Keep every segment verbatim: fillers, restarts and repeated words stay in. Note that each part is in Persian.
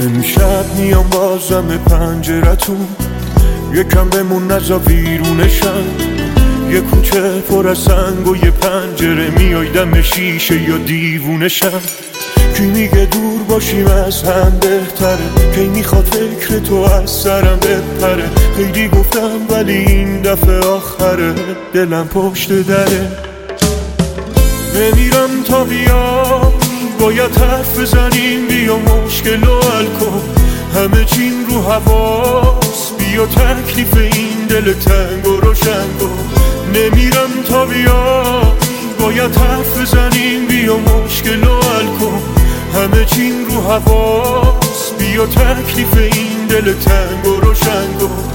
امشب میام بازم پنجرتون، یکم بمون نزا ویرونشم. یه کوچه پر از سنگ و یه پنجره، میای دم شیشه یا دیوونشم. کی میگه دور باشیم از هم بهتره، کی میخواد فکر تو از سرم بپره. خیلی گفتم ولی این دفعه آخره، دلم پشت دره. نمیرم تا بیام، باید حرف بزنیم، بیا مشکل و حل کن. همه چین رو حواس، بیا تکلیف این دل تنگ و روشن کن. نمیرم تا بیام، باید حرف بزنیم، بیا مشکل و حل کن. همه چین رو حواس، بیا تکلیف این دل تنگ و روشن کن.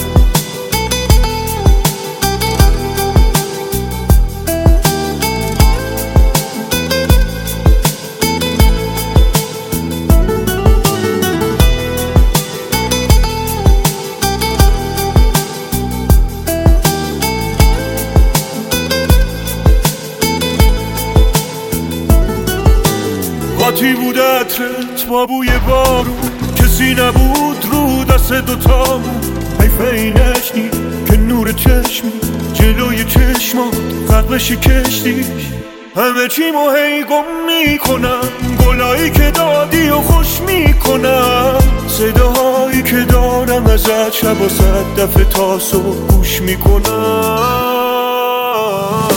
قاطی بود عطرت با بوی بارون، کسی نبود رو دست دوتامون. حیف اینش نی که نور چشمی جلوی چشمات غرق بشی کشتیش. همه چی مو هی گم میکنم، گلایی که دادی و خوش میکنم. صداهایی که دارم ازت شب و صد دفعه تا صبح گوش میکنم.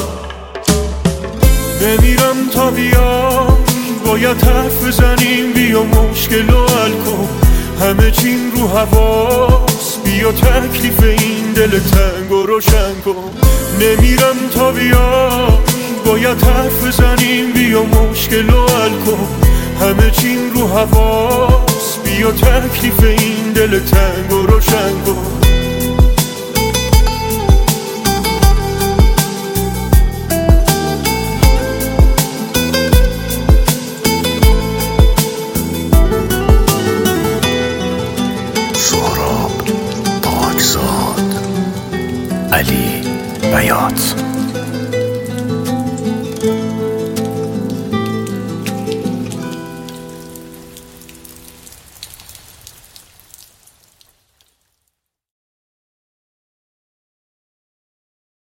نمیرم تا بیام، باید حرف بزنیم، بیا مشکل و حل کن. همه چین رو حواس، بیا تکلیف این دل تنگ و روشن کن. نمیرم تا بیام، باید حرف بزنیم، بیا مشکل و حل کن. همه چین رو حواس، بیا تکلیف این دل تنگ و روشن کن.